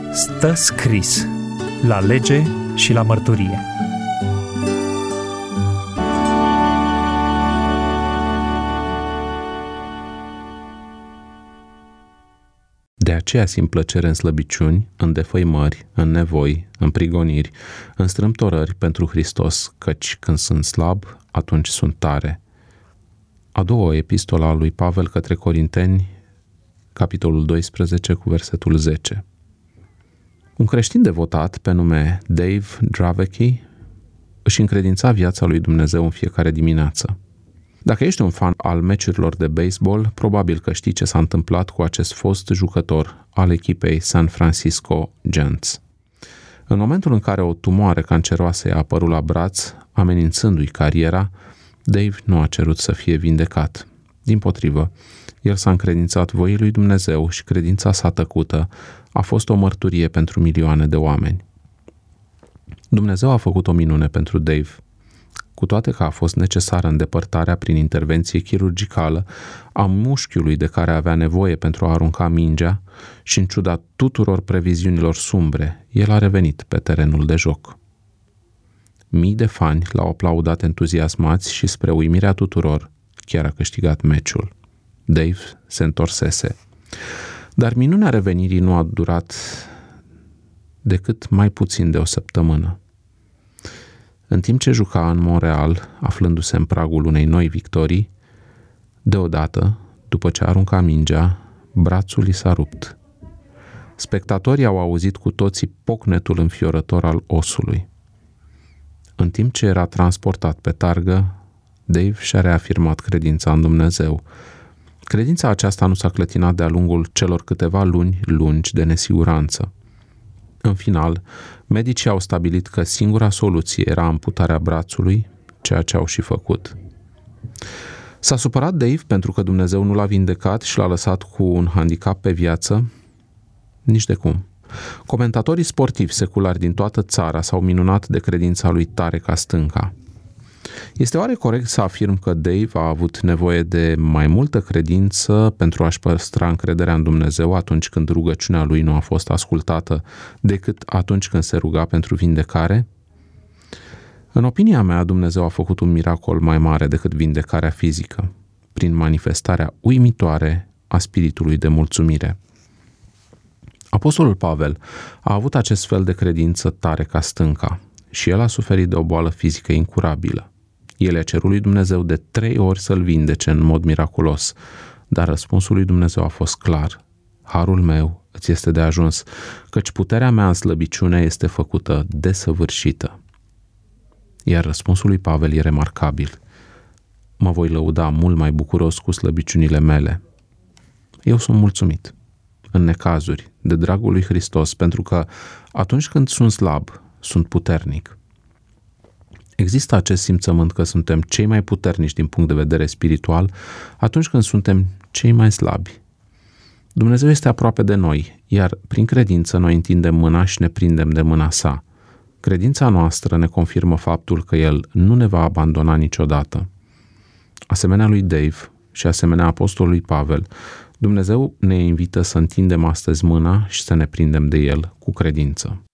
Stă scris la lege și la mărturie. De aceea simt plăcere în slăbiciuni, în defăimări, în nevoi, în prigoniri, în strâmtorări pentru Hristos, căci când sunt slab, atunci sunt tare. A doua epistolă a lui Pavel către Corinteni, capitolul 12, cu versetul 10. Un creștin devotat pe nume Dave Dravecky își încredința viața lui Dumnezeu în fiecare dimineață. Dacă ești un fan al meciurilor de baseball, probabil că știi ce s-a întâmplat cu acest fost jucător al echipei San Francisco Giants. În momentul în care o tumoare canceroasă i-a apărut la braț, amenințându-i cariera, Dave nu a cerut să fie vindecat. Dimpotrivă, el s-a încredințat voii lui Dumnezeu și credința sa tăcută a fost o mărturie pentru milioane de oameni. Dumnezeu a făcut o minune pentru Dave. Cu toate că a fost necesară îndepărtarea prin intervenție chirurgicală a mușchiului de care avea nevoie pentru a arunca mingea și în ciuda tuturor previziunilor sumbre, el a revenit pe terenul de joc. Mii de fani l-au aplaudat entuziasmați și spre uimirea tuturor, chiar a câștigat meciul. Dave se întorsese. Dar minunea revenirii nu a durat decât mai puțin de o săptămână. În timp ce juca în Montreal, aflându-se în pragul unei noi victorii, deodată, după ce arunca mingea, brațul i s-a rupt. Spectatorii au auzit cu toții pocnetul înfiorător al osului. În timp ce era transportat pe targă, Dave și-a reafirmat credința în Dumnezeu. Credința aceasta nu s-a clătinat de-a lungul celor câteva luni lungi de nesiguranță. În final, medicii au stabilit că singura soluție era amputarea brațului, ceea ce au și făcut. S-a supărat Dave pentru că Dumnezeu nu l-a vindecat și l-a lăsat cu un handicap pe viață? Nici de cum. Comentatorii sportivi seculari din toată țara s-au minunat de credința lui tare ca stânca. Este oare corect să afirm că Dave a avut nevoie de mai multă credință pentru a-și păstra încrederea în Dumnezeu atunci când rugăciunea lui nu a fost ascultată, decât atunci când se ruga pentru vindecare? În opinia mea, Dumnezeu a făcut un miracol mai mare decât vindecarea fizică, prin manifestarea uimitoare a spiritului de mulțumire. Apostolul Pavel a avut acest fel de credință tare ca stânca și el a suferit de o boală fizică incurabilă. El i-a cerut lui Dumnezeu de 3 ori să-l vindece în mod miraculos, dar răspunsul lui Dumnezeu a fost clar. Harul meu îți este de ajuns, căci puterea mea în slăbiciune este făcută desăvârșită. Iar răspunsul lui Pavel e remarcabil. Mă voi lăuda mult mai bucuros cu slăbiciunile mele. Eu sunt mulțumit, în necazuri, de dragul lui Hristos, pentru că atunci când sunt slab, sunt puternic. Există acest simțământ că suntem cei mai puternici din punct de vedere spiritual atunci când suntem cei mai slabi. Dumnezeu este aproape de noi, iar prin credință noi întindem mâna și ne prindem de mâna sa. Credința noastră ne confirmă faptul că El nu ne va abandona niciodată. Asemenea lui Dave și asemenea apostolului Pavel, Dumnezeu ne invită să întindem astăzi mâna și să ne prindem de El cu credință.